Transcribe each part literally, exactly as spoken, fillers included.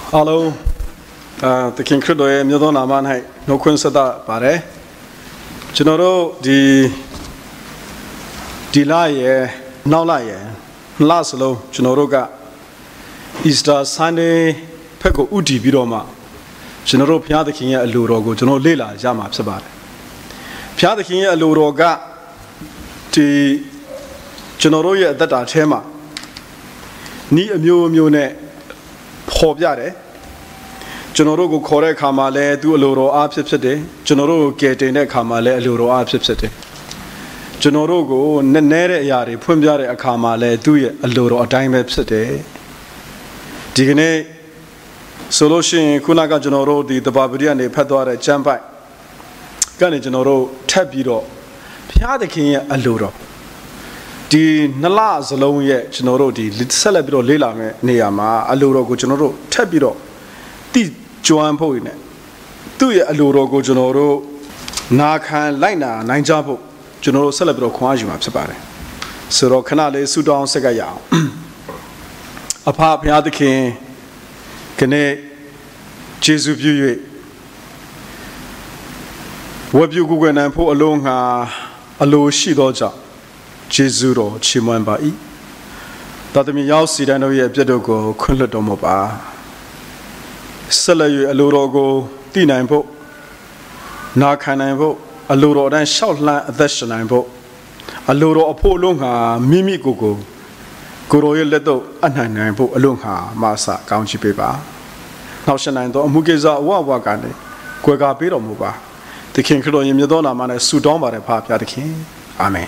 Hello, uh, the King Credo, Midon Aman, no Quinzada, Pare. General, the Delay, now lie, last low, Genoroga, Easter Sunday, Peko Uti Bidoma, General Piada King Alurogo, General Lila, Jama Sabat. Piada King Aluroga, the Generoya that are Tema, Ni a Mu Mune. Hobjare General Kore Kamale, do a loro absipsete, General Getene Kamale, loro absipsete. General Nere Yari, Pumjare a Kamale, do a loro a dime absete. Digene Solution Kunaga General, the Barbarian, the Padore, Jambai Gani General, Tabiro, Piadakin a loro. The Nalas alone yet, General, the Celebro Lila Neama, Aluro General, Tabiro, the Joan Poine. Do ye Aluro General, Nakan Lina, Nine Jabo, General Celebro Quajum Sabare. Suro Canale, Sudan Segaya. Apart Piada King, Kane, Jesu View. What you go and put along a low she doja. Jezuro Chimamba E. That me Yausi and we have Jedogo, Kunladomoba. Salayu Alurogo, Dinambo, Nakanambo, Aluro and Shoutland Theshanambo, Aluro Apolunga, Mimi Gogo, Goroyo Ledo, Ananambo, Alunga, Masa, County Paper. Now Shanando, Mugeza, Wawagani, Quega Biromuba. The King Credo in Yadona Man, Sudoma, the Papa the King. Amen.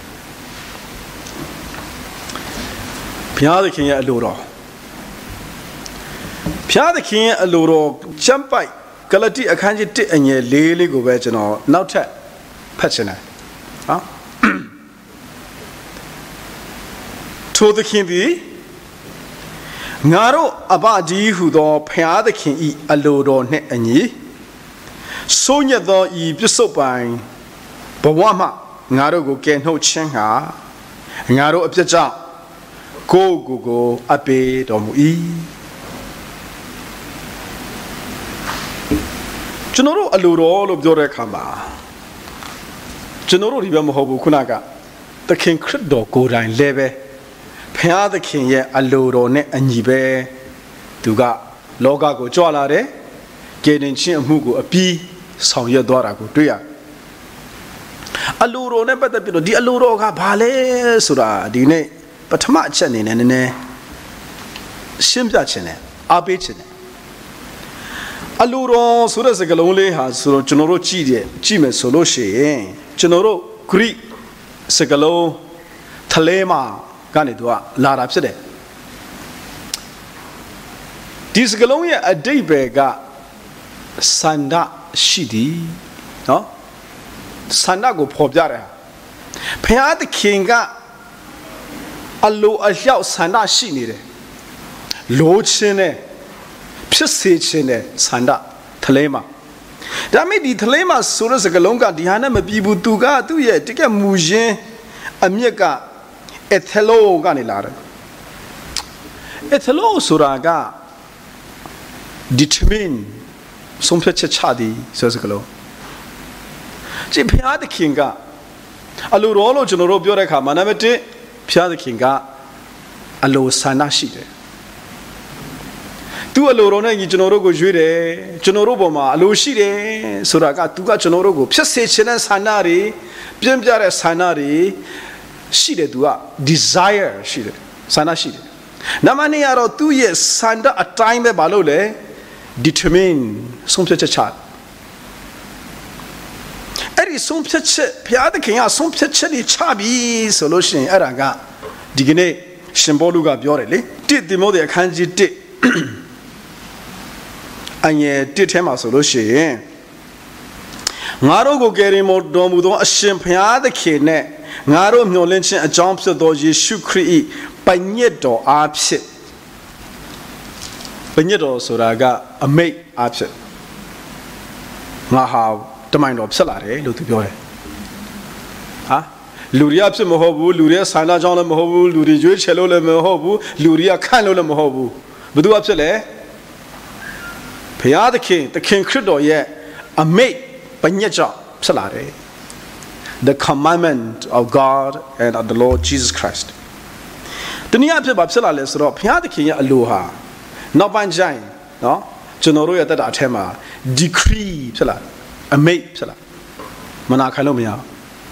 Piada King Aluro Piada King Aluro, Champai, Galati, a candidate and ye lily go vegetal, now tap, Pachina. To the King be Naro Abadi who do Piada King e Aluro net and ye. Sonia though ye be so buying, but Wama, Naro go get no chenga, Naro up the job. Go go go abe domu e. General Aluro of Dore Kama. General Ribam Hobu Kunaga. The King Credo go down leve. Pia the King ye Aluro ne and yibe. Duga Loga go Jolare. Getting chin mugu a bee. Sound your daughter go to ya. Aluro never the bit of the Aluro Pale Sura Dine. But Tamachan in an Shimjachin, Abichin. Aluro, Surasagalole has General Chide, Jime Soloche, General Greek, Segalo, Talema, Ganidua, Lara Psede. This Galonia a day bega Sanda Shidi, no? Sandago Pobjara. Pia the Kinga. Allo a yao Sanda Shini, Low Chine, Pisse Chine, Sanda, Talema. That made the Talema Suras a Galonga, Diana Mabibu Tuga, do ye take a Mujin, Amiga, Ethelo Ganilara. Ethelo Suraga determine some such a chadi, says a Galo. Jipia the Kinga, Aluro General Bioreca, Manamete. Pia the Kinga Allo Sanashide. Do a lorona, Genorogo Jure, Genoroboma, Alushide, Suraga, Tuga Genorogo, Piasachin and Sanari, Piamjara Sanari, Shide Dua, desire Shide, Sanashide. Namani are two years, Sanda a time balole, determine some such a child. Eri some such Piada King, some such a chubby solution, Araga, Digene, Shimboluga Biorelli, did the mother kanji did, and yet did him a solution. Narogo getting more domudo, a shimpiada kidne, Naro no lynching a jumps of those shukri, Bagneto upset. Bagneto Suraga, a mate upset. Mahav. The mind of Salare, look to your ah, Luria Mohobu, Luria Sana John Mohobu, Luria Cello Mohobu, Luria Canola Mohobu. Budu Apsele ဘုရားသခင်သခင်ခရစ်တော်ရဲ့အမိန့်ပညတ်ကြောင့်ဖြစ်လာတယ် the commandment of God and of the Lord Jesus Christ တနည်းအားဖြင့်ဘာဖြစ်လာလဲဆိုတော့ဘုရားသခင်ရဲ့အလိုဟာနောက်ပိုင်းကျရင်နော်ကျွန်တော်တို့ရဲ့တက်တာအထက်မှာ decree ဖြစ်လာအမိန့်ဖြစ်လာမနာခံလို့မရဘူး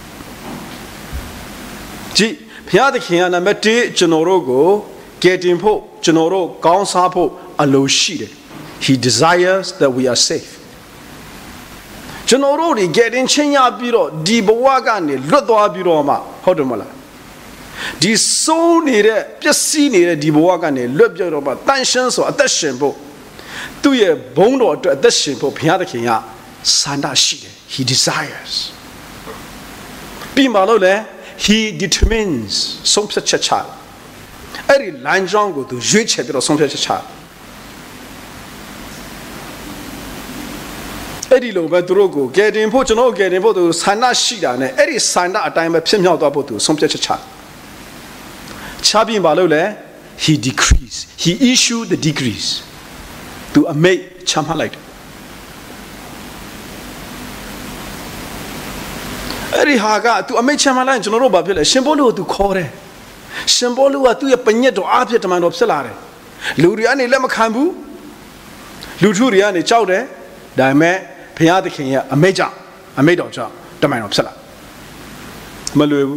ကြည့်ဘုရားသခင်ကနံပါတ်oneကျွန်တော်တို့ကိုကယ်တင်ဖို့ကျွန်တော်တို့ကောင်းစားဖို့အလိုရှိတယ် he desires that we are safe ကျွန်တော်တို့ဒီကယ်တင်ခြင်းရပြီးတော့ဒီဘဝကနေလွတ်သွားပြီးတော့မှဟုတ်တယ်မလားဒီစိုးနေတဲ့ပျက်စီးနေတဲ့ဒီဘဝကနေလွတ်ပြောက်တော့မှတန်ရှင်းဆိုအသက်ရှင်ဖို့သူ့ရဲ့ဘုန်းတော်အတွက်အသက်ရှင်ဖို့ဘုရားသခင်ကဆန္ဒရှိတယ် he desires ပြီးမှလို့လေ he determines ဆုံးဖြတ်ချက်ချအဲ့ဒီလမ်းကြောင်းကိုသူရွေးချယ်ပြီးတော့ဆုံးဖြတ်ချက်ချအဲ့ဒီလိုပဲသူတို့ကိုကယ်တင်ဖို့ကျွန်တော်ကယ်တင်ဖို့သူဆန္ဒရှိတာနဲ့အဲ့ဒီဆန္ဒအတိုင်းပဲဖြစ်မြောက်သွားဖို့သူဆုံးဖြတ်ချက်ချချပြီးပါလို့လေ he decrees he issued the decrees သူအမိန့်ချမှတ်လိုက်တယ်အဲ့ဒီဟာကသူအမိန့်ချမှတ်လိုက်ကျွန်တော်တို့ဘာဖြစ်လဲရှင်ဘောလူကိုသူခေါ်တယ်ရှင်ဘောလူကသူ့ရဲ့ပညတ်တော်အားဖြင့်တမန်တော်ဖြစ်လာတယ်လူတွေကနေလက်မခံဘူးလူထုတွေကနေကြောက်တယ်ဒါပေမဲ့ဘုရားသခင်ရဲ့အမိန့်ကြောင့်အမိန့်တော်ကြောင့်တမန်တော်ဖြစ်လာမလွယ်ဘူး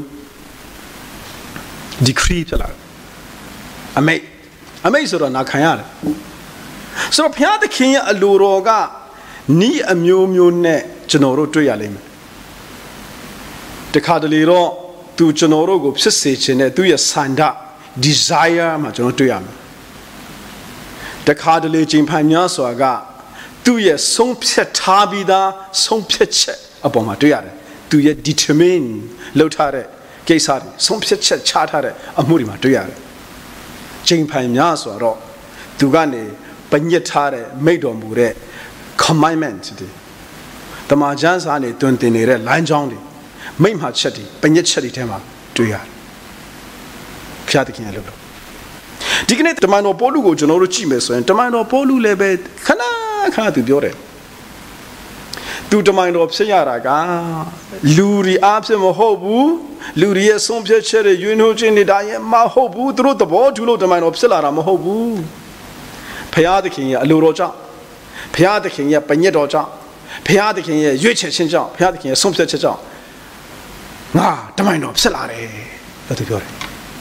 decree ဖြစ်လာအမိန့်အမိန့်ဆိုတော့နာခံရတယ်ဆိုတော့ဘုရားသခင်ရဲ့အလိုတော်ကနီးအမျိုးမျိုးနဲ့ကျွန်တော်တို့တွေ့ရလိမ့်မယ်တခါတလေတော့သူကျွန်တော်တို့ကိုဖြစ်စေခြင်းနဲ့သူရဲ့ဆန္ဒ desire မှာကျွန်တော်တွေ့ရမယ်တခါတလေချိန်ဖိုင်များစွာကသူရဲ့ဆုံးဖြတ်ထားပြီးသားဆုံးဖြတ်ချက်အပေါ်မှာတွေ့ရတယ်သူရဲ့ determine လုပ်ထားတဲ့ကိစ္စတွေဆုံးဖြတ်ချက်ချထားတဲ့အမှုတွေမှာတွေ့ရတယ်ချိန်ဖိုင်များစွာတော့သူကနေပညတ်ထားတဲ့မိန့်တော်မူတဲ့ commandment တွေတမန်ကျမ်းစာနဲ့တွင်တင်နေတဲ့လမ်းကြောင်းတွေမိန့်မှချက်တွေပညတ်ချက်တွေထဲမှာတွေ့ရတယ်ဖျားသခင်ရဲ့လုပ်လို့ဒီကနေ့တမန်တော်ပေါလုကိုကျွန်တော်တို့ကြည့်မယ်ဆိုရင်တမန်တော်ပေါလုလည်းပဲခဏခဏသူပြောတယ်သူတမန်တော်ဖြစ်ရတာကလူတွေအားဖြင့်မဟုတ်ဘူးလူတွေရဲ့ဆုံးဖြတ်ချက်တွေယွန်းနှိုးခြင်းတွေဒါရဲ့မဟုတ်ဘူးသူတို့သဘောတူလို့တမန်တော်ဖြစ်လာတာမဟုတ်ဘူးဘုရားသခင်ရဲ့အလိုတော်ကြောင့်ဘုရားသခင်ရဲ့ပညတ်တော်ကြောင့်ဘုရားသခင်ရဲ့ရွေးချယ်ခြင်းကြောင့်ဘုရားသခင်ရဲ့ဆုံးဖြတ်ချက်ကြောင့်ငါတမန်တော်ဖြစ်လာတယ်လို့သူပြောတယ်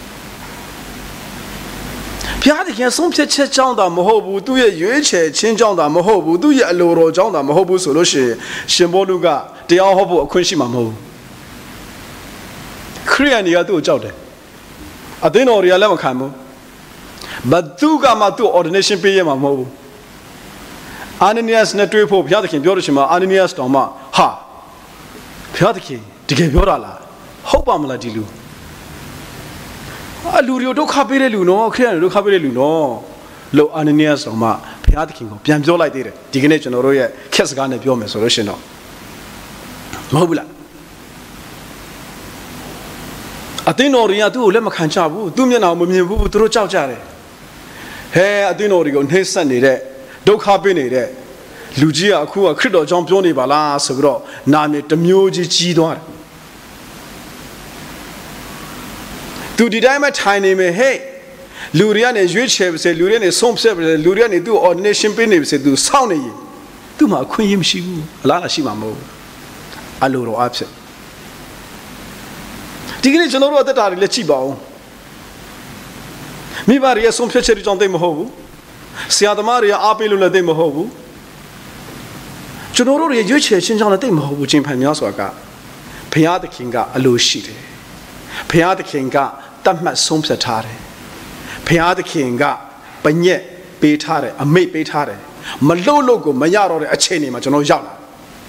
ဘုရားသခင်ဆုံးဖြတ်ချက်ကြောင့်သာမဟုတ်ဘူးသူ့ရဲ့ရွေးချယ်ခြင်းကြောင့်သာမဟုတ်ဘူးသူ့ရဲ့အလိုတော်ကြောင့်သာမဟုတ်ဘူးဆိုလို့ရှိရင်ရှင်ဘောလူကတရားဟောဖို့အခွင့်ရှိမှာမဟုတ်ဘူးခရိယန်တွေကသူ့ကိုကြောက်တယ်အသင်းတော်တွေကလည်းမခံဘူးဘသူကမှသူ့ ordination ပေးရမှာမဟုတ်ဘူးအာနနီယတ်နဲ့တွေ့ဖို့ဘုရားသခင်ပြောလို့ရှိရင်အာနနီယတ်တော်မှဟာဘုရားသခင်တကယ်ပြောတာလားဟုတ်ပါမလားဒီလူအလူတွေဒုက္ခပေးတဲ့လူနော်ခရိယန်တွေဒုက္ခပေးတဲ့လူနော်လို့အာနနီယတ်တော်မှဘုရားသခင်ကိုပြန်ပြောလိုက်သေးတယ်ဒီကနေ့ကျွန်တော်တို့ရဲ့ခက်စကားနဲ့ပြောမယ်ဆိုလို့ရှိရင်တော့မဟုတ်ဘူးလားအသင်းတော်တွေကသူ့ကိုလက်မခံချဘူးသူ့မျက်နှာကိုမမြင်ဘူးသူတို့ကြောက်ကြတယ်ဟဲအသင်းတော်တွေကိုနှိမ့်ဆက်နေတဲ့ဒုက္ခပေးနေတဲ့လူကြီးကအခုကခရစ်တော်ကြောင့်ပြောနေပါလားဆိုပြီးတော့နာမည်တစ်မျိုးကြီးကြီးသွားတယ်သူဒီတိုင်းမှထိုင်နေမယ်ဟဲ့လူတွေကနေရွေးချယ်ပါစေလူတွေကနေဆုံးဖြတ်ပါစေလူတွေကနေသူ့ ordination ပေးနေပါစေသူစောင့်နေရင်သူ့မှာအခွင့်အရေးမရှိဘူးအလားအရှိမှာမဟုတ်ဘူးအလိုတော်အဖြစ်ဒီကနေ့ကျွန်တော်တို့အသက်တာတွေလည်းကြည့်ပါဦးမိဘတွေရဲ့ဆုံးဖြတ်ချက်တွေကြောင့်သိမဟုတ်ဘူးဆရာသမားတွေအားပေးလို့လည်းသိမဟုတ်ဘူးကျွန်တော်တို့ရဲ့ရွေးချယ်ခြင်းကြောင့်လည်းသိမဟုတ်ဘူးချင်းဖန်များစွာကဘုရားသခင်ကအလိုရှိတယ်ဘုရားသခင်ကတတ်မှတ်ဆုံးဖြတ်ထားတယ်ဘုရားသခင်ကပညက်ပေးထားတယ်အမိတ်ပေးထားတယ်မလို့လို့ကိုမရတော့တဲ့အခြေအနေမှာကျွန်တော်ရောက်လာ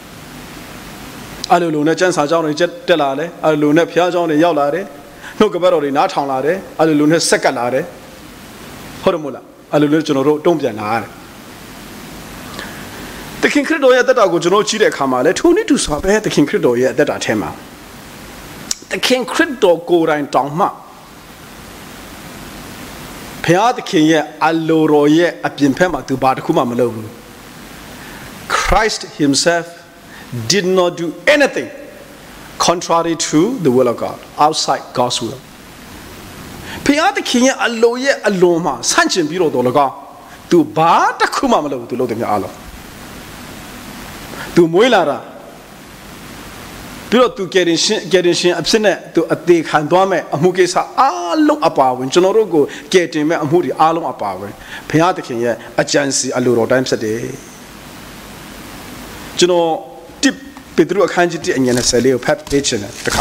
အဲ့လိုလိုနဲ့ကျန်းစာကြောင်းတွေတက်လာတယ်အဲ့လိုနဲ့ဘုရားကြောင်းတွေရောက်လာတယ်နှုတ်ကပတ်တော်တွေနားထောင်လာတယ်အဲ့လိုလိုနဲ့ဆက်ကပ်လာတယ်ဟုတ်တယ်မို့လားအဲ့လိုလိုကျွန်တော်တို့တုံ့ပြန်လာရတယ်သခင်ခရစ်တော်ရဲ့အသက်တာကိုကျွန်တော်ကြည့်တဲ့အခါမှာလေထိုနည်းတူစွာပဲသခင်ခရစ်တော်ရဲ့အသက်တာထဲမှာသခင်ခရစ်တော်ကိုယ်တိုင်တောင်းမှဘုရားသခင်ရဲ့အလိုတော်ရဲ့အပြင်ဖက်မှာသူဘာတစ်ခုမှမလုပ်ဘူး Christ himself did not do anything contrary to the will of God, outside God's will. ဘုရားသခင်ရဲ့အလိုရဲ့အလွန်မှာဆန့်ကျင်ပြီးတော့တော်၎င်းသူဘာတစ်ခုမှမလုပ်ဘူးသူလုပ်တယ်များအားလုံးသူမွေးလာတာပြီးတော့သူကယ်တင်ရှင်ကယ်တင်ရှင်အဖြစ်နဲ့သူအသေးခံသွားမဲ့အမှုကိစ္စအားလုံးအပါဝင်ကျွန်တော်တို့ကိုကယ်တင်မဲ့အမှုတွေအားလုံးအပါဝင်ဘုရားသခင်ရဲ့အကြံစီအလိုတော်တိုင်းဖြစ်တယ်ကျွန်တော်တစ်ပေတရုအခန်းကြီးတစ်အငယ်နဲ့ဆယ်လေးကိုဖတ်ပေးချင်တယ်တစ်ခါ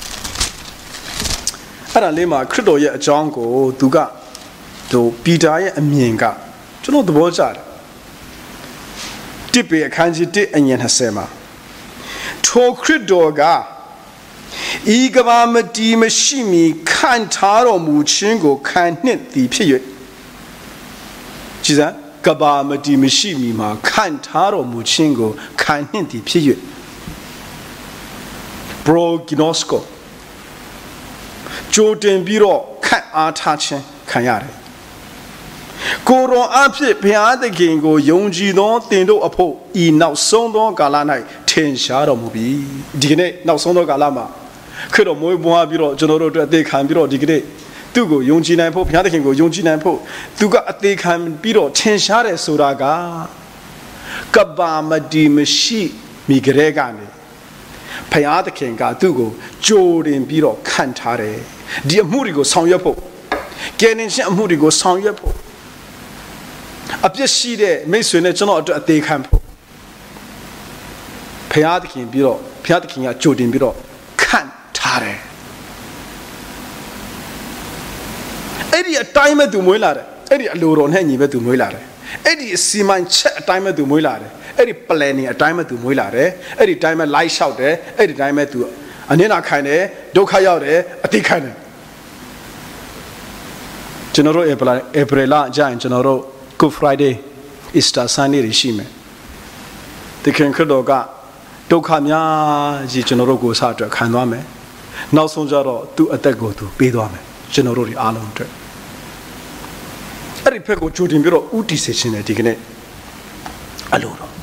အဲ့ဒါလေးမှာခရစ်တော်ရဲ့အကြောင်းကိုသူကသူပီတာရဲ့အမြင်ကကျွန်တော်သဘောကျတယ်တစ်ပေအခန်းကြီးတစ်အငယ်နဲ့ဆယ်မှာထိုခရစ်တော်ကဤကဘာမတီမရှိမီခံထားတော်မူခြင်းကိုခံနှစ်သည်ဖြစ်၍ကြည်စမ်းကဘာမတီမရှိမီမှာခံထားတော်မူခြင်းကိုခံနှစ်သည်ဖြစ်၍ဘရိုဂီနောစကိုကြိုတင်ပြီးတော့ခန့်အားထားခြင်းခံရတယ်ကိုယ်တော်အဖြစ်ဘုရားသခင်ကိုယုံကြည်သောတင်တို့အဖို့ဤနောက်ဆုံးသောကာလ၌ထင်ရှားတော်မူပြီဒီကနေ့နောက်ဆုံးသောကာလမှာခရစ်တော်မွေးဖွားပြီးတော့ကျွန်တော်တို့အတွက်အသေးခံပြီးတော့ဒီကနေ့သူ့ကိုယုံကြည်နိုင်ဖို့ဘုရားသခင်ကိုယုံကြည်နိုင်ဖို့သူကအသေးခံပြီးတော့ထင်ရှားတယ်ဆိုတာကကဘာမတီမရှိမိကြဲကနေဘုရားသခင်ကသူ့ကိုကြိုတင်ပြီးတော့ခံထားတယ်ဒီအမှုတွေကိုဆောင်ရွက်ဖို့ကယ်တင်ခြင်းအမှုတွေကိုဆောင်ရွက်ဖို့အပြစ်ရှိတဲ့မိတ်ဆွေနဲ့ကျွန်တော်အတွက်အသေးခံဖို့ဘုရားသခင်ပြီးတော့ဘုရားသခင်ကကြိုတင်ပြီးတော့ခံထားတယ်အဲ့ဒီအတိုင်းမဲ့သူမွေးလာတယ်အဲ့ဒီအလိုတော်နဲ့ညီပဲသူမွေးလာတယ်အဲ့ဒီအစီမံချက်အတိုင်းမဲ့သူမွေးလာတယ်အဲ့ဒီ planning အတိုင်းမဲ့သူမွေးလာတယ်အဲ့ဒီအတိုင်းမဲ့ light လျှောက်တယ်အဲ့ဒီအတိုင်းမဲ့သူအနစ်နာခံတယ်ဒုက္ခရောက်တယ်အတိခံတယ်ကျွန်တော်တို့ April April လကြာရင်ကျွန်တော်တို့ Good Friday Easter Sunday တွေရှိမယ်တခင်ခရစ်တော်ကဒုက္ခများကြီးကျွန်တော်တို့ကိုစားအတွက်ခံသွားမယ်နောက်ဆုံးကျတော့သူ့အသက်ကိုသူပေးသွားမယ်ကျွန်တော်တို့ဒီအားလုံးအတွက်အဲ့ဒီဖက်ကိုကြိုတင်ပြီးတော့ဥတီစေခြင်းနဲ့ဒီကနေ့အလိုတော်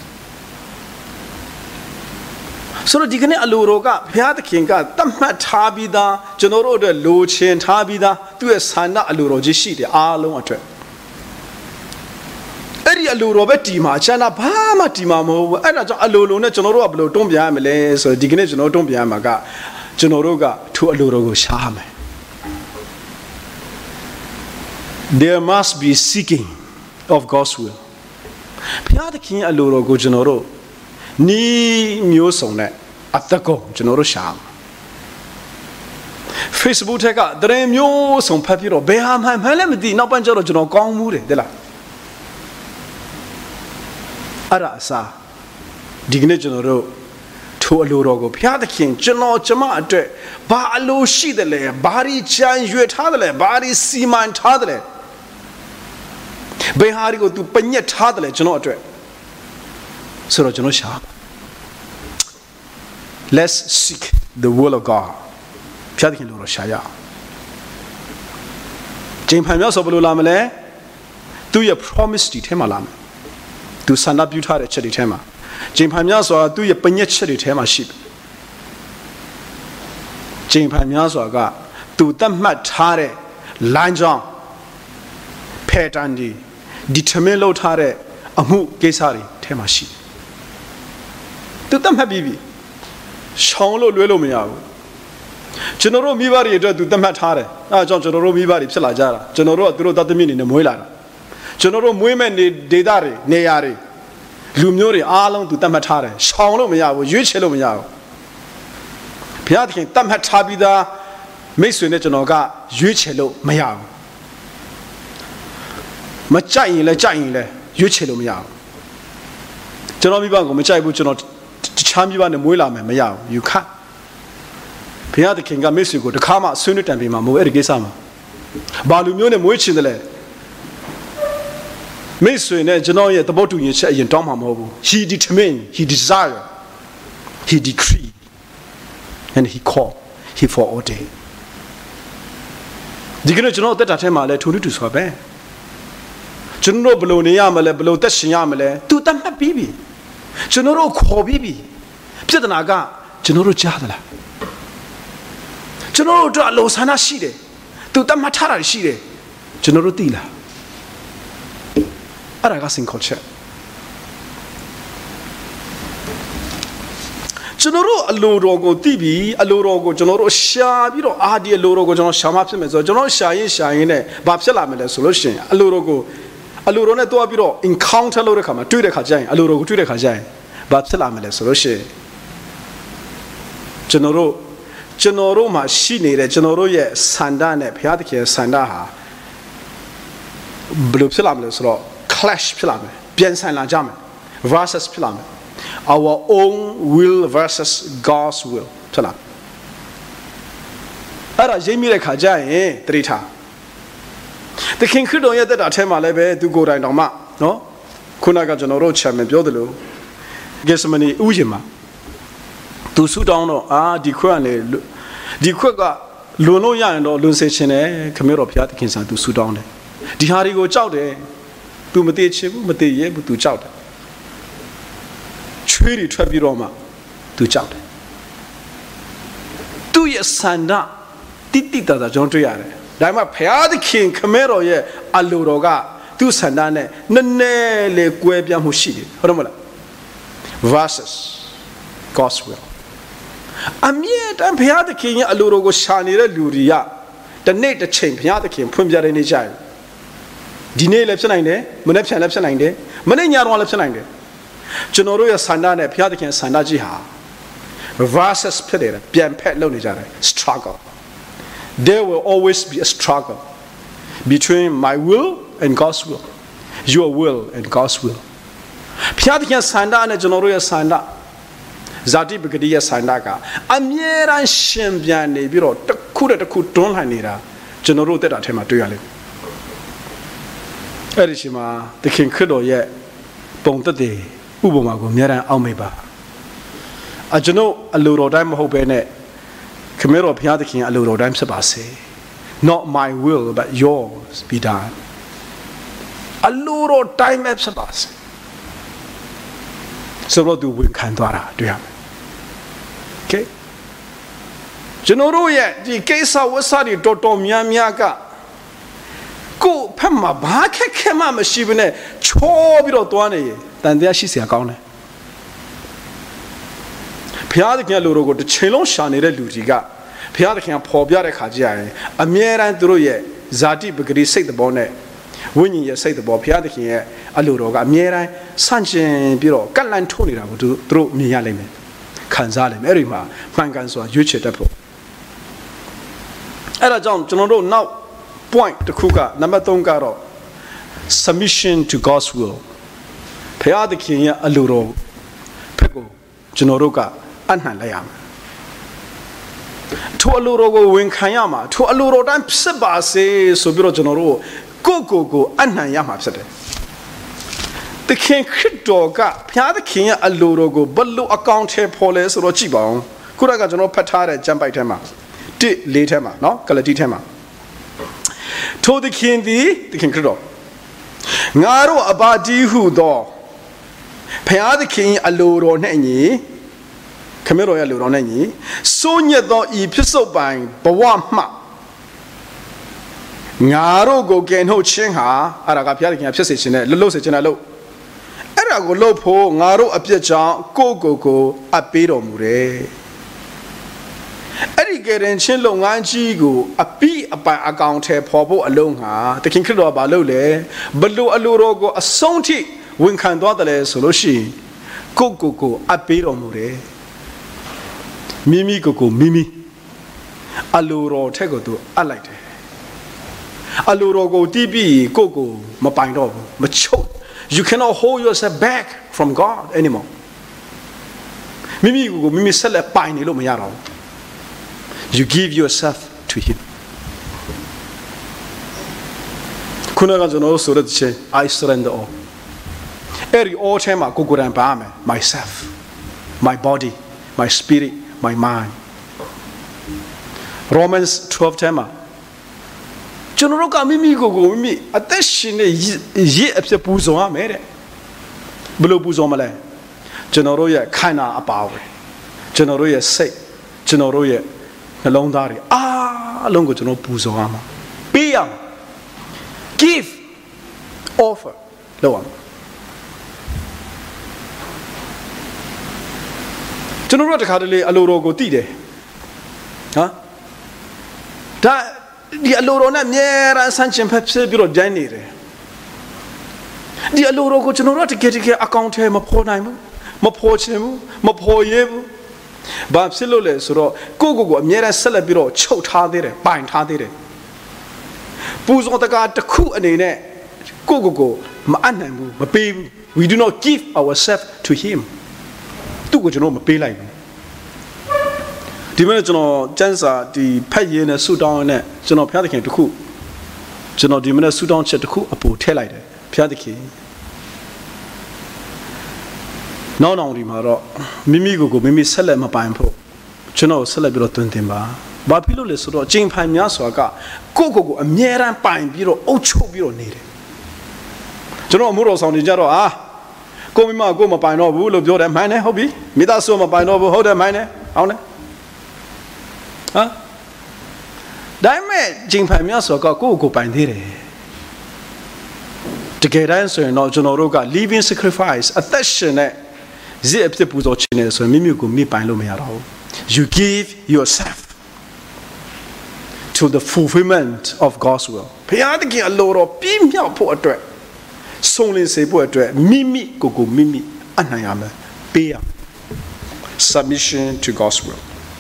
ဆိုတော့ဒီကနေ့အလိုတော်ကဘုရားသခင်ကတတ်မှတ်ထားပြီးသားကျွန်တော်တို့အတွက်လိုချင်ထားပြီးသားသူ့ရဲ့ဆန္ဒအလိုတော်ကြီးရှိတယ်အားလုံးအတွက်အဲ့ဒီအလိုတော်ပဲတီမှာချမ်းသာဘာမှတီမှာမဟုတ်ဘူးအဲ့ဒါကြောင့်အလိုလိုနဲ့ကျွန်တော်တို့ကဘယ်လိုတွန်းပြန်ရမလဲဆိုတော့ဒီကနေ့ကျွန်တော်တွန်းပြန်ရမှာကကျွန်တော်တို့ကထိုအလိုတော်ကိုရှားမယ် There must be seeking of God's will ဘုရားသခင်အလိုတော်ကိုကျွန်တော်တို့နီးမျိုးစုံနဲ့အသက်ကိုကျွန်တော်တို့ရှား Facebook ထက်ကတရင်မျိုးစုံဖတ်ပြီးတော့ဘယ်ဟာမှမှန်းလည်းမသိနောက်ပိုင်းကျတော့ကျွန်တော်ကောင်းမှုတယ်တဲ့လားအဲ့ဒါအစားဒီကနေ့ကျွန်တော်တို့ထိုအလိုတော်ကိုဘုရားသခင်ကျွန်တော်ကျမအတွက်ဘာအလိုရှိတယ်လဲဘာဒီချမ်းရွေထားတယ်လဲဘာဒီစီမံထားတယ်လဲဘယ်ဟာဒီကိုသူပညက်ထားတယ်လဲကျွန်တော်အတွက်ဆိုတော့ကျွန်တော်ရှာ Let's seek the will of God ဘုရားသခင်လိုတော်ရှာရအောင်ဂျိမ်ဖန်မြောက်ဆိုဘယ်လိုလာမလဲသူရဲ့ promise ဒီထဲမှာလာမယ်သူဆန္ဒပြုထားတဲ့ချက်တွေထဲမှာဂျိမ်ဖန်များစွာသူရဲ့ပညက်ချက်တွေထဲမှာရှိတယ်ဂျိမ်ဖန်များစွာကသူသတ်မှတ်ထားတဲ့လမ်းကြောင်း pattern ဒီ determine လုပ်ထားတဲ့အမှုကိစ္စတွေထဲမှာရှိတယ်သူသတ်မှတ်ပြီးပြီရှောင်လို့လွဲလို့မရဘူးကျွန်တော်တို့မိဘတွေအတွက်သူသတ်မှတ်ထားတယ်အဲအကြောင်းကျွန်တော်တို့မိဘတွေဖြစ်လာကြတာကျွန်တော်တို့ကသူတို့သတ္တမိအနေနဲ့မွေးလာတာကျွန်တော်တို့မွေးမဲ့နေဒေသတွေနေရာတွေလူမျိုးတွေအားလုံးသူတတ်မှတ်ထားတယ်ရှောင်လို့မရဘူးရွေးချယ်လို့မရဘူးဘုရားသခင်တတ်မှတ်ထားပြီးသားမိတ်ဆွေနဲ့ကျွန်တော်ကရွေးချယ်လို့မရဘူးမကြိုက်ရင်လည်းကြိုက်ရင်လည်းရွေးချယ်လို့မရဘူးကျွန်တော်မိဘကိုမကြိုက်ဘူးကျွန်တော်တခြားမိဘနဲ့မွေးလာမယ်မရဘူး you can't ဘုရားသခင်ကမိတ်ဆွေကိုတခါမှဆွေးနွေးတန်ပြင်မှာမဟုတ်အဲ့ဒီကိစ္စမှာဘာလူမျိုးနဲ့မွေးချင်တယ်လဲမိတ်ဆွေနဲ့ကျွန်တော်ရဲ့သဘောတူညီချက်အရင်တောင်းမှာမဟုတ်ဘူး he determined he desired he decreed and he called he foreordained ဒီကနေ့ကျွန်တော်တက်တာထဲမှာလဲထိုနည်းတူဆိုပဲကျွန်တော်ဘယ်လိုနေရမလဲဘယ်လိုသက်ရှင်ရမလဲသူတတ်မှတ်ပြီးပြီကျွန်တော်တို့ခေါ်ပြီးပြီပြဿနာကကျွန်တော်တို့ကြားသလားကျွန်တော်တို့အတွက်အလိုဆန္ဒရှိတယ်သူတတ်မှတ်ထားတာရှိတယ်ကျွန်တော်တို့သိလားအဲ့ဒါကစင်ခေါ်ချက်ကျွန်တော်တို့အလိုတော်ကိုသိပြီးအလိုတော်ကိုကျွန်တော်တို့ရှာပြီးတော့အာဒီအလိုတော်ကိုကျွန်တော်ရှာမှဖြစ်မယ်ဆိုတော့ကျွန်တော်ရှာရင်ရှာရင်နဲ့ဘာဖြစ်လာမလဲဆိုလို့ရှိရင်အလိုတော်ကိုအလိုတော်နဲ့တွားပြီးတော့ encounter လုပ်တဲ့ခါမှာတွေ့တဲ့ခါကျရင်အလိုတော်ကိုတွေ့တဲ့ခါကျရင်ဘာဖြစ်လာမလဲဆိုလို့ရှိရင်ကျွန်တော်တို့ကျွန်တော်တို့မှာရှိနေတဲ့ကျွန်တော်တို့ရဲ့ဆန္ဒနဲ့ဘုရားသခင်ရဲ့ဆန္ဒဟာဘယ်လိုဖြစ်လာမလဲဆိုတော့ clash ဖြစ်လာမယ်ပြန်ဆိုင်လာကြမယ် versus ဖြစ်လာမယ်our own will versus God's will ဖြစ်လာအဲ့ဒါရေးမိတဲ့ခါကျရင်တတိထားသခင်ခရစ်တော်ရဲ့တက်တာအထက်မှာလည်းပဲသူကိုယ်တိုင်တော်မှနော်ခုနကကျွန်တော်တို့ချမ်းမြေပြောသလိုဂက်စမနီဥယျာဉ်မှာသူဆူတောင်းတော့အာဒီခွက်ကနေဒီခွက်ကလွန်လို့ရရင်တော့လွန်စေခြင်းနဲ့ခမည်းတော်ဘုရားသခင်ဆောင်သူဆူတောင်းတယ်ဒီဟာတွေကိုကြောက်တယ်သူမသိချင်ဘူးမသိရဲဘူးသူကြောက်တယ်ချွေးတွေထွက်ပြီးတော့မှသူကြောက်တယ်သူရဲ့ဆန္ဒတိတိတသာကျွန်တော်တွေ့ရတယ်ဒါမှဘုရားသခင်ခမည်းတော်ရဲ့အလိုတော်ကသူ့ဆန္ဒနဲ့နည်းနည်းလေးကွဲပြားမှုရှိတယ်ဟုတ်တယ်မလား versus God's will အမြဲတမ်းဘုရားသခင်ရဲ့အလိုတော်ကိုရှာနေတဲ့လူတွေကတနေ့တစ်ချိန်ဘုရားသခင်ဖွင့်ပြတဲ့နေ့ကြရင်ဒီနေ့လည်းဖြစ်နိုင်တယ်မနေ့ပြန်လည်းဖြစ်နိုင်တယ်မနေ့ညတော့လည်းဖြစ်နိုင်တယ်ကျွန်တော်တို့ရဲ့ဆန္ဒနဲ့ဘုရားသခင်ဆန္ဒကြီးဟာ versus ဖြစ်တယ်ပြန်ဖက်လုပ်နေကြတယ် struggle there will always be a struggle between my will and God's will your will and God's will ဘုရားသခင်ဆန္ဒနဲ့ကျွန်တော်တို့ရဲ့ဆန္ဒဇာတိပဂတိရဲ့ဆန္ဒကအမြဲတမ်းရှင်ပြန်နေပြီးတော့တစ်ခုတစ်ခုတွန်းလှန်နေတာကျွန်တော်တို့တက်တာထဲမှာတွေ့ရလိမ့်မယ်အဲ့ဒီချိန်မှာသခင်ခရစ်တော်ရဲ့ပုံသက်တည်ဥပမာကိုအများအားအောက်မေ့ပါအကျွန်ုပ်အလိုတော်တိုင်းမဟုတ်ဘဲနဲ့ခမည်းတော်ဘုရားသခင်အလိုတော်တိုင်းဖြစ်ပါစေ not my will but yours be done အလိုတော်တိုင်းပဲဖြစ်ပါစေဆိုတော့သူဝန်ခံသွားတာတွေ့ရမယ် okay ကျွန်တော်တို့ရဲ့ဒီကိစ္စဝတ်စားတွေတော်တော်များများကကိုဖက်မှာဘာခက်ခဲမှမရှိဘဲနဲ့ချောပြီးတော့သွားနေရင်တန်တရားရှိစရာကောင်းတယ်ဘုရားသခင်လိုတော်ကိုတစ်ချိန်လုံးရှာနေတဲ့လူကြီးကဘုရားသခင်ပေါ်ပြတဲ့ခါကြရင်အမြဲတမ်းသူတို့ရဲ့ဇာတိပဂတိစိတ်တော်နဲ့ဝိညာဉ်ရဲ့စိတ်တော်ဘုရားသခင်ရဲ့အလိုတော်ကအမြဲတမ်းဆန့်ကျင်ပြီးတော့ကန့်လန့်ထိုးနေတာကိုသူတို့မြင်ရလိမ့်မယ်ခံစားလိမ့်မယ်အဲ့ဒီမှာမှန်ကန်စွာရွေးချယ်တတ်ဖို့အဲ့ဒါကြောင့်ကျွန်တော်တို့နောက် point တစ်ခုကနံပါတ်သုံးကတော့ submission to God's will ဘုရားသခင်ရဲ့အလိုတော်ဖက်ကိုကျွန်တော်တို့ကအနှံလိုက်ရမယ်ထိုအလိုတော်ကိုဝန်ခံရမှာထိုအလိုတော်တိုင်းဖြစ်ပါစေဆိုပြီးတော့ကျွန်တော်တို့ကိုကိုကိုအနှံရမှာဖြစ်တယ်သခင်ခရစ်တော်ကဘုရားသခင်ရဲ့အလိုတော်ကိုဘယ်လိုအကောင့်ထဲပေါ်လဲဆိုတော့ကြည့်ပါဦးခုနကကျွန်တော်ဖတ်ထားတဲ့ကျမ်းပိုက်ထဲမှာတစ်လေးထဲမှာနော်ဂလတိထဲမှာထိုသခင်သည်သခင်ခရစ်တော်ငါတို့အဘာဒီဟုသောဘုရားသခင်အလိုတော်နဲ့ညီခမည်းတော်ရဲ့လူတော်နဲ့ညီစိုးညက်သောဤဖြစ်စုပ်ပိုင်ဘဝမှငါတို့ကိုကယ်နှုတ်ခြင်းဟာအဲ့ဒါကဘုရားသခင်ဖြစ်စေခြင်းနဲ့လှုပ်လှုပ်စေခြင်းနဲ့လှုပ်အဲ့ဒါကိုလှုပ်ဖို့ငါတို့အပြစ်ကြောင့်ကိုယ့်ကိုယ်ကိုအပ်ပေးတော်မူတယ်အဲ့ဒီကယ်တင်ခြင်းလုပ်ငန်းကြီးကိုအပိအပိုင်အကောင့်ထဲပေါ်ဖို့အလုံးဟာသခင်ခရစ်တော်ကဘာလုပ်လဲဘလို့အလိုတော်ကိုအဆုံးထိဝန်ခံသွားတယ်ဆိုလို့ရှိရင်ကိုယ့်ကိုယ်ကိုအပ်ပေးတော်မူတယ်မိမိကိုကိုမိမိအလိုတော်ထက်ကိုသူအပ်လိုက်တယ်အလိုတော်ကိုတီးပြီးကိုကိုမပိုင်တော့ဘူးမချုပ် you cannot hold yourself back from God anymore မိမိကိုကိုမိမိဆက်လက်ပိုင်နေလို့မရတော့ဘူး you give yourself to him ခုနကကျွန်တော်ဆိုတဲ့ချက် I surrender all အဲ့ဒီ all ထဲမှာကိုကိုယ်တိုင်ပါမယ် myself my body my spirit my mind Romans twelveထဲမှာကျွန်တော်တို့ကမိမိကိုယ်ကိုမိမိအသက်ရှင်နေရစ်အဖြစ်ပူဇော်ရမယ်တဲ့ဘယ်လိုပူဇော်မလဲကျွန်တော်တို့ရဲ့ခန္ဓာအပါဝင်ကျွန်တော်တို့ရဲ့စိတ်ကျွန်တော်တို့ရဲ့နှလုံးသားတွေအားလုံးကိုကျွန်တော်ပူဇော်ရမှာပေးရမှာ give offer လောက်အောင်ကျွန်တော်တို့တခါတလေအလိုတော်ကိုတည်တယ်ဟမ်ဒါဒီအလိုတော်နဲ့အများရန်ဆန်းချင်ဖက်ဖြစ်ပြီးတော့ဂျိုင်းနေတယ်ဒီအလိုတော်ကိုကျွန်တော်တို့တကယ်တကယ်အကောင့်ထဲမပေါ်နိုင်ဘူးမပေါ်ချင်ဘူးမပေါ်ရဲဘူးဘာဖြစ်လို့လဲဆိုတော့ကိုကိုကိုအများရန်ဆက်လက်ပြီးတော့ချုပ်ထားသေးတယ်ပိုင်ထားသေးတယ်ပူဇော်တကာတစ်ခုအနေနဲ့ကိုကိုကိုမအပ်နိုင်ဘူးမပေးဘူး we do not give ourselves to him သူ့ကိုကျွန်တော်မပေးလိုက်ဘူးဒီမဲ့ကျွန်တော်စံစာဒီဖက်ရင်းနဲ့ဆူတောင်းနဲ့ကျွန်တော်ဘုရားသခင်တခုကျွန်တော်ဒီမဲ့ဆူတောင်းချက်တခုအပူထည့်လိုက်တယ်ဘုရားသခင်နောက်နောက်ဒီမှာတော့မိမိကိုယ်ကိုမိမိဆက်လက်မပိုင်ဖို့ကျွန်တော်ဆက်လက်ပြီးတော့တွင်တင်ပါဘာဖြစ်လို့လဲဆိုတော့အချိန်ဖိုင်များစွာကကိုယ့်ကိုယ်ကိုအမြဲတမ်းပိုင်ပြီးတော့အုပ်ချုပ်ပြီးတော့နေတယ်ကျွန်တော်အမှုတော်ဆောင်နေကြတော့အာကိုမိမကိုမပိုင်တော့ဘူးလို့ပြောတယ်မှန်တယ်ဟုတ်ပြီမိသားစုမပိုင်တော့ဘူးဟုတ်တယ်မှန်တယ်ဟောင်းတယ်ဟမ်ဒါပေမဲ့အချိန်ဖိုင်များစွာကကိုယ့်ကိုယ်ပိုင်သေးတယ်တကယ်တမ်းဆိုရင်တော့ကျွန်တော်တို့က living sacrifice အသက်ရှင်တဲ့ဇစ်အဖြစ်ပူဇော်ခြင်းနဲ့ဆိုရင်မိမိကိုမိပိုင်လို့မရတော့ဘူး you give yourself to the fulfillment of God's will ဘုရားသခင်အလိုတော်ပြည့်မြောက်ဖို့အတွက်ဆုံးလင်းစေဖို့အတွက်မိမိကိုယ်ကိုမိမိအနိုင်ရမယ်ပေးရ submission to God's will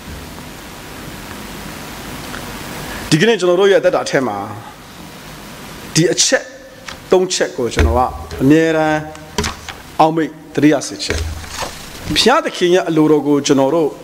ဒီကနေ့ကျွန်တော်တို့ရဲ့အသက်တာအထက်မှာဒီအချက်သုံးချက်ကိုကျွန်တော်ကအမြဲတမ်းအောင်မိတ်တရိယာစေချက်ဘုရားသခင်ရဲ့အလိုတော်ကိုကျွန်တော်တို့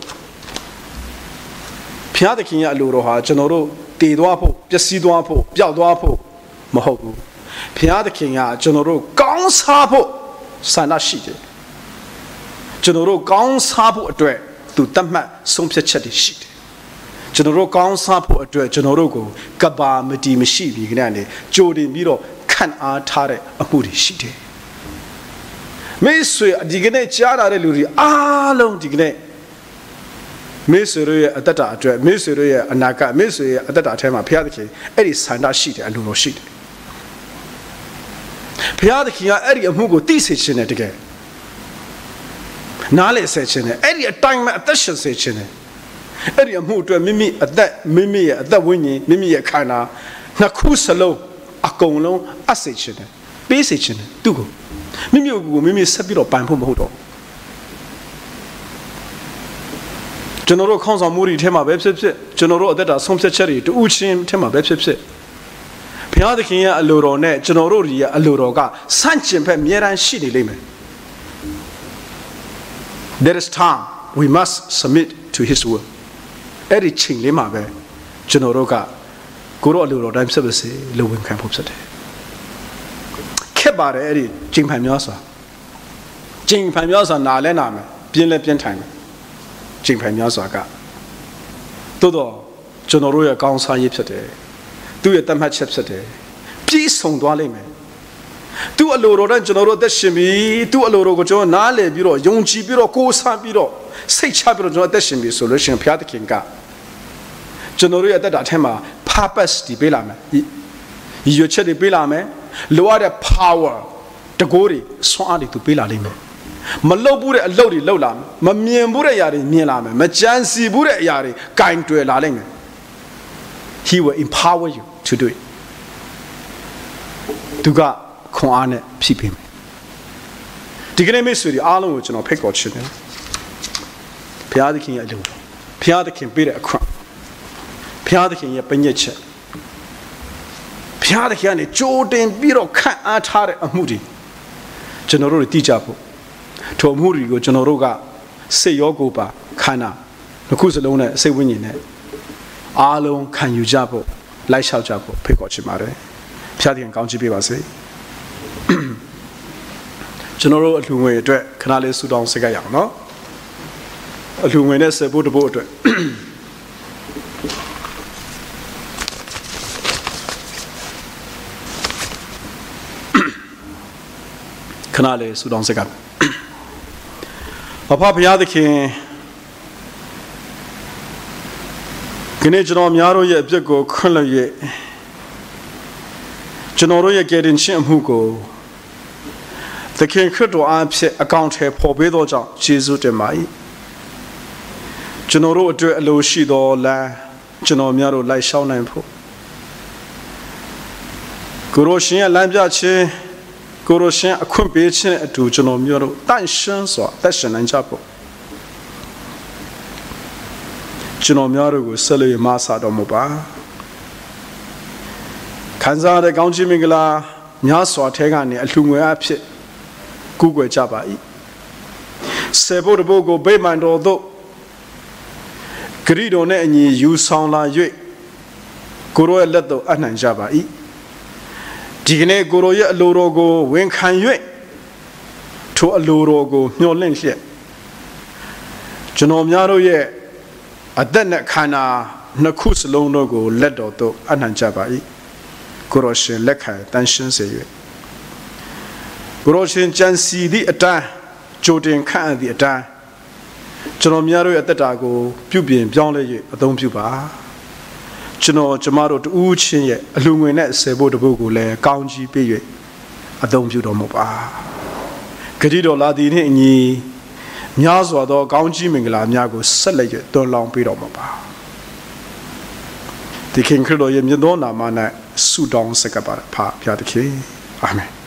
ဘုရားသခင်ရဲ့အလိုတော်ဟာကျွန်တော်တို့တည်သွားဖို့ပျက်စီးသွားဖို့ပျောက်သွားဖို့မဟုတ်ဘူးဘုရားသခင်ကကျွန်တော်တို့ကောင်းစားဖို့ဆန္ဒရှိတယ်ကျွန်တော်တို့ကောင်းစားဖို့အတွက်သူတတ်မှတ်ဆုံးဖြတ်ချက်တွေရှိတယ်ကျွန်တော်တို့ကောင်းစားဖို့အတွက်ကျွန်တော်တို့ကိုကဘာမတီမရှိပြီးခဏနေကြိုတင်ပြီးတော့ခံအားထားတဲ့အမှုတွေရှိတယ်မိတ်ဆွေဒီကနေ့ကြားလာတဲ့လူတွေအားလုံးဒီကနေ့မိတ်ဆွေတို့ရဲ့အတ္တအတွက်မိတ်ဆွေတို့ရဲ့အနာဂတ်မိတ်ဆွေရဲ့အတ္တအထဲမှာဘုရားသခင်အဲ့ဒီဆန္ဒရှိတယ်အလိုတော်ရှိတယ်ဘုရားသခင်ကအဲ့ဒီအမှုကိုသိစေခြင်းနဲ့တကယ်နားလည်စေခြင်းနဲ့အဲ့ဒီအတိုင်းမှာအသက်ရှင်စေခြင်းနဲ့အဲ့ဒီအမှုအတွက်မိမိအသက်မိမိရဲ့အသက်ဝိညာဉ်မိမိရဲ့ခန္ဓာနှစ်ခုစလုံးအကုန်လုံးအစေခြင်းနဲ့ပေးစေခြင်းနဲ့သူ့ကိုမိမိကိုမိမိဆက်ပြီးတော့ပိုင်ဖို့မဟုတ်တော့ကျွန်တော်တို့ခေါင်းဆောင်မှုတွေထဲမှာပဲဖြစ်ဖြစ်ကျွန်တော်တို့အသက်တာဆုံးဖြတ်ချက်တွေတူးချင်းထဲမှာပဲဖြစ်ဖြစ်ဘုရားသခင်ရဲ့အလိုတော်နဲ့ကျွန်တော်တို့ရဲ့အလိုတော်ကဆန့်ကျင်ဘက်အမြဲတမ်းရှိနေလိမ့်မယ် There is time we must submit to his will အဲ့ဒီချိန်လေးမှာပဲကျွန်တော်တို့ကကိုရောအလိုတော်တိုင်းဖြစ်ပါစေလို့ဝန်ခံဖို့ဖြစ်တယ်ခက်ပါတယ်အဲ့ဒီချိန်ဖန်များစွာချိန်ဖန်များစွာနားလဲနာမယ်ပြင်းလဲပြင်းထိုင်မယ်ချိန်ဖန်များစွာကတိုးတော့ကျွန်တော်တို့ရဲ့ကောင်းစားရေးဖြစ်တယ်သူ့ရဲ့တတ်မှတ်ချက်ဖြစ်တယ်ပြီးဆုံးသွားလိမ့်မယ်သူ့အလိုတော်တိုင်းကျွန်တော်တို့အသက်ရှင်ပြီးသူ့အလိုတော်ကိုကျွန်တော်နားလည်ပြီးတော့ယုံကြည်ပြီးတော့ကိုးစားပြီးတော့စိတ်ချပြီးတော့ကျွန်တော်အသက်ရှင်ပြီးဆိုလို့ရှိရင်ဘုရားသခင်ကကျွန်တော်တို့ရဲ့အသက်တာအထက်မှာ purpose ဒီပေးလာမယ်ရည်ရွယ်ချက်တွေပေးလာမယ်လိုအပ်တဲ့ power တကိုးတွေဆွမ်းအားတွေသူပေးလာလိမ့်မယ်မလုပ်ဘူးတဲ့အလုပ်တွေလုပ်လာမယ်မမြင်ဘူးတဲ့အရာတွေမြင်လာမယ်မကြံစီဘူးတဲ့အရာတွေကင်တွယ်လာလိမ့်မယ် he will empower you to do it သူကခွန်အားနဲ့ဖြည့်ပေးမယ်ဒီကနေ့မိတ်ဆွေတွေအားလုံးကိုကျွန်တော်ဖိတ်ခေါ်ချင်တယ်ဘုရားသခင်ရဲ့အလိုဘုရားသခင်ပေးတဲ့အခွင့်ဘုရားသခင်ရဲ့ပညတ်ချက်ဘုရားသခင်ကနေကြိုးတင်ပြီးတော့ခန့်အားထားတဲ့အမှုတွေကျွန်တော်တို့သိကြဖို့ထိုအမှုတွေကိုကျွန်တော်တို့ကစိတ်ရောကိုယ်ပါခန္ဓာတစ်ခုစလုံးနဲ့စိတ်ဝိညာဉ်နဲ့အားလုံးခံယူကြဖို့လိုက်လျှောက်ကြဖို့ဖိတ်ခေါ်ချင်ပါတယ်ဘုရားသခင်ကောင်းချီးပေးပါစေကျွန်တော်တို့အလှူငွေအတွက်ခဏလေးဆုတောင်းဆက်ကြရအောင်နော်အလှူငွေနဲ့ဆက်ဖို့တဖို့အတွက်ခဏလေးဆုတောင်းဆက်ကြအဖဖရားသခင်ခဏကျွန်တော်များတို့ရဲ့အပြစ်ကိုခွင့်လွှတ်၍ကျွန်တော်တို့ရဲ့ကယ်တင်ခြင်းအမှုကိုသခင်ခရစ်တော်အားဖြင့်အကောင့်ထဲပေါ်ပေးသောကြောင့်ယေရှုတင်ပါ၏ကျွန်တော်တို့အတွက်အလိုရှိသောလမ်းကျွန်တော်များတို့လိုက်ရှောင်းနိုင်ဖို့ကိုရိုရှင်ရဲ့လမ်းပြခြင်းကိုရိုရှင်အခွင့်ပေးခြင်းအတူကျွန်တော်မျိုးတို့တန့်ရှင်းစွာသက်ရှင်နိုင်ကြဖို့ကျွန်တော်များတို့ကိုဆက်လက်မဆာတော်မူပါခံစားတဲ့ကောင်းချီးမင်္ဂလာများစွာထဲကနေအလှငွေအဖြစ်ကူးကွယ်ကြပါ၏ဆေဖို့တပုတ်ကိုဗိမာန်တော်သို့ဂရိတော်နဲ့အညီယူဆောင်လာ၍ကိုရိုရဲ့လက်တော်အနှံကြပါ၏ဒီကနေ့ကိုရိုရဲ့အလိုတော်ကိုဝန်ခံ၍ထိုအလိုတော်ကိုမျှော်လင့်လျက်ကျွန်တော်များတို့ရဲ့အသက်နဲ့ခန္ဓာနှစ်ခုစလုံးတို့ကိုလက်တော်သို့အနှံကြပါ၏ကိုရိုရှင်လက်ခံတန်ရှင်းစေ၍ကိုရိုရှင်ကြံစီသည့်အတိုင်းကြိုတင်ခန့်အပ်သည့်အတိုင်းကျွန်တော်များတို့ရဲ့အသက်တာကိုပြုပြင်ပြောင်းလဲ၍အသုံးပြုပါကျွန်တော်ကျမတို့တူးချင်းရဲ့အလှငွေနဲ့ဆယ်ဖို့တပုတ်ကိုလည်းကောင်းကြီးပေး၍အသုံးပြုတော်မူပါဂတိတော်လာသည်နှင့်အညီများစွာသောကောင်းကြီးမင်္ဂလာများကိုဆက်လက်၍တွန်းလောင်းပေးတော်မူပါဒီခင်ခရစ်တော်ရဲ့မြတ်သောနာမ၌ဆုတောင်းဆက်ကပ်ပါဖာဖျားသခင်အာမင်